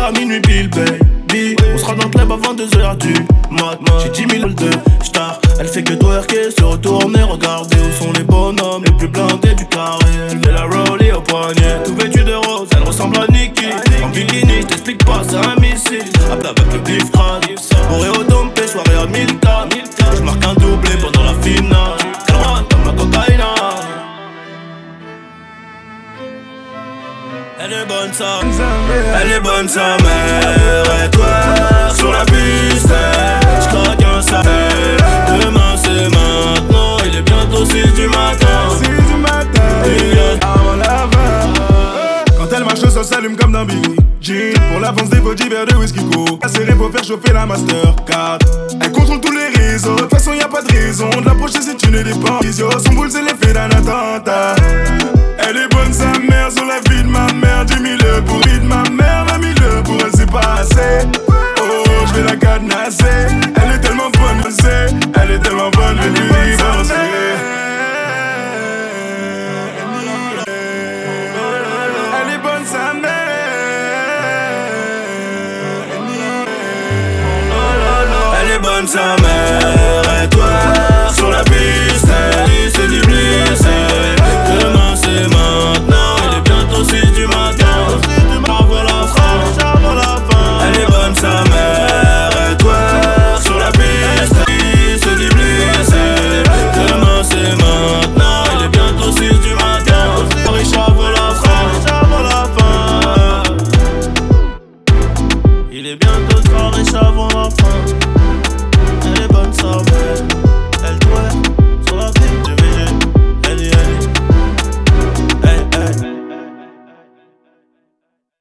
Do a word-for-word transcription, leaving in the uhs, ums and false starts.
à minuit pile, baby. On sera dans le club avant deux heures du mat. J'ai dix mille de star. Elle fait que twerker, se retourner, regarder où sont les bonhommes les plus blindés du carré. Elle fait la rollie au poignet, tout vêtu de rose, elle ressemble à Nicki. En bikini, j't'explique pas, c'est un missile. Appel avec le bif crade. Oreo dompé, soirée à mille K. J'marque un doublé pendant la finale. Calma, comme la cocaïna. Elle est bonne sa Elle est bonne sa mère. Et toi sur la piste, j'craque un salaire. Demain c'est maintenant, il est bientôt six du matin. six du matin, avant la fin. Quand elle marche, ça s'allume comme dans Billie Jean. Pour l'avance des body verres de whisky go. Elle serrée pour faire chauffer la Mastercard. Elle contrôle tous les réseaux, de toute façon y'a pas de raison de l'approcher si tu ne dépends. Son boule c'est l'effet d'un attentat. Elle est bonne sa mère sur la vie de ma mère. Dix mille pour vie de ma mère, vingt mille pour elle c'est pas assez. Oh, je vais la cadenasser. Elle est tellement bonne, je sais. Elle est tellement bonne, je lui divorcer. Elle est bonne sa mère. Elle est bonne sa mère. Et toi sur la piste, c'est du glissé. Demain c'est maintenant, il est bientôt six du matin. Avant la fin, elle est bonne sa mère. Et toi sur la piste, c'est du glissé. Demain c'est maintenant, il est bientôt six du matin. Riche avant la fin, il est bientôt trop riche avant la fin.